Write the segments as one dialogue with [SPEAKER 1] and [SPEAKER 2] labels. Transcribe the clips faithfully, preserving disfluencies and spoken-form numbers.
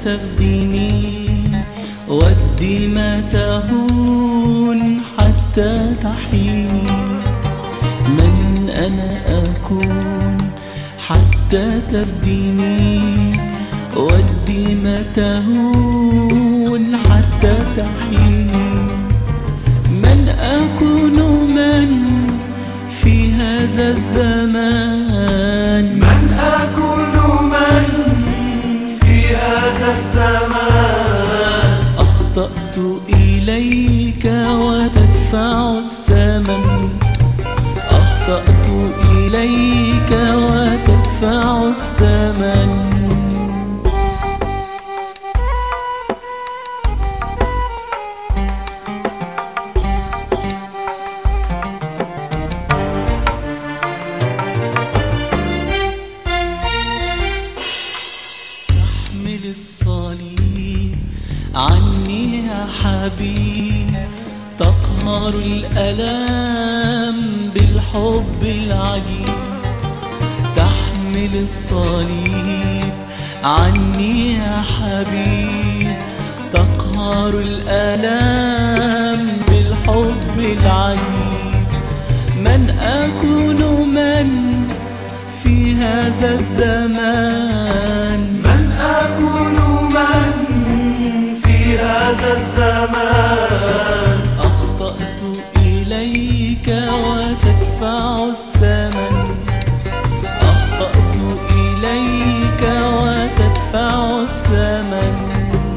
[SPEAKER 1] تفديني ودي ما تهون حتى تحيني. من أنا أكون حتى تفديني ودي ما تهون حتى تحيني. من أكون من في هذا الزمان،
[SPEAKER 2] من أكون من في هذا الزمان.
[SPEAKER 1] أخطأت إليك وتدفع الثمن، أخطأت إليك وتدفع الثمن. تحمل الصليب عني يا حبيب، تقهر الألام بالحب العجيب. تحمل الصليب عني يا حبيب، تقهر الألام بالحب العجيب. من أكون من في هذا الزمان،
[SPEAKER 2] من أكون من في هذا الزمان.
[SPEAKER 1] أخطأت إليك وتدفع الثمن، أخطأت إليك وتدفع الثمن.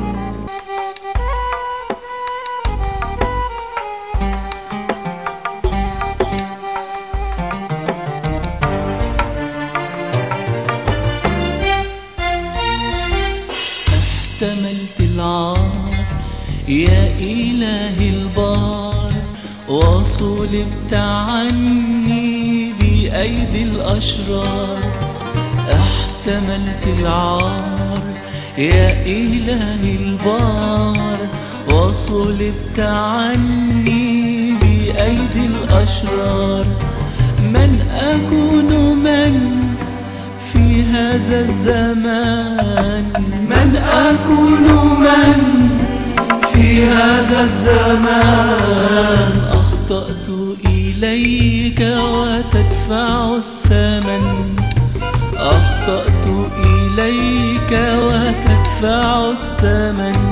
[SPEAKER 1] احتملت العار يا إلهي البار، وصلبت عني بأيدي الأشرار. احتملت العار يا إلهي البار، وصلبت عني بأيدي الأشرار. من أكون من في هذا الزمان،
[SPEAKER 2] من أكون من في هذا الزمان.
[SPEAKER 1] أخطأت إليك وتدفع الثمن، أخطأت إليك وتدفع الثمن.